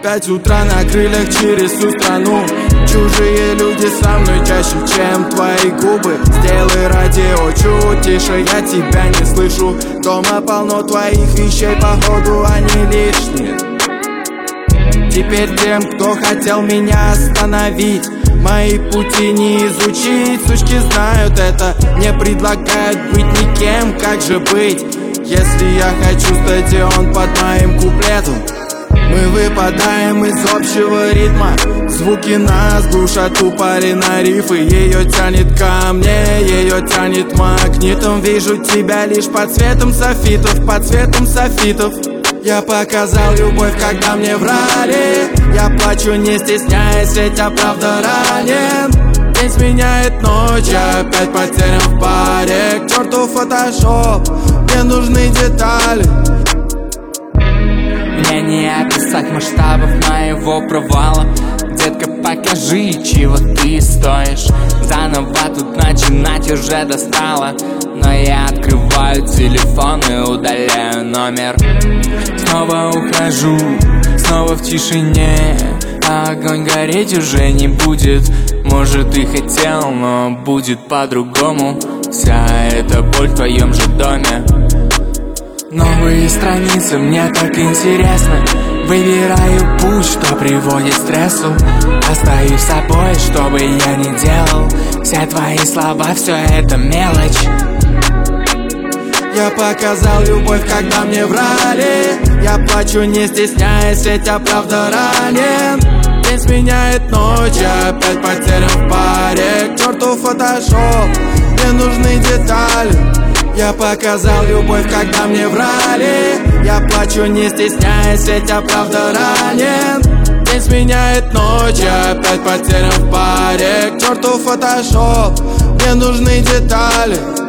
5 утра на крыльях через всю страну. Чужие люди со мной чаще, чем твои губы. Сделай радио чуть тише, я тебя не слышу. Дома полно твоих вещей, походу они лишние. Теперь тем, кто хотел меня остановить, мои пути не изучить. Сучки знают это, мне предлагают быть никем. Как же быть, если я хочу стадион под моим куплетом? Мы выпадаем из общего ритма, звуки нас глушат, упали на рифы. Ее тянет ко мне, ее тянет магнитом. Вижу тебя лишь под цветом софитов, под цветом софитов. Я показал любовь, когда мне врали. Я плачу, не стесняясь, ведь я правда ранен. День сменяет ночь, я опять потерян в паре. К черту фотошоп, мне нужны детали. Мне не описать масштабов моего провала. Детка, покажи, чего ты стоишь. Заново тут начинать уже достало. Но я открываю телефон и удаляю номер. Снова ухожу, снова в тишине. А огонь гореть уже не будет. Может, ты хотел, но будет по-другому. Вся эта боль в твоем же доме. Новые страницы, мне так интересно. Выбираю путь, что приводит к стрессу. Остаюсь собой, что бы я ни делал. Все твои слова, все это мелочь. Я показал любовь, когда мне врали. Я плачу, не стесняясь, ведь я правда ранен. День сменяет ночь, я опять потерян в паре. К черту фотошоп, мне нужны детали. Я показал любовь, когда мне врали. Я плачу, не стесняясь, ведь я правда ранен. День сменяет ночь, я опять потерян в паре. К черту фотошоп, мне нужны детали.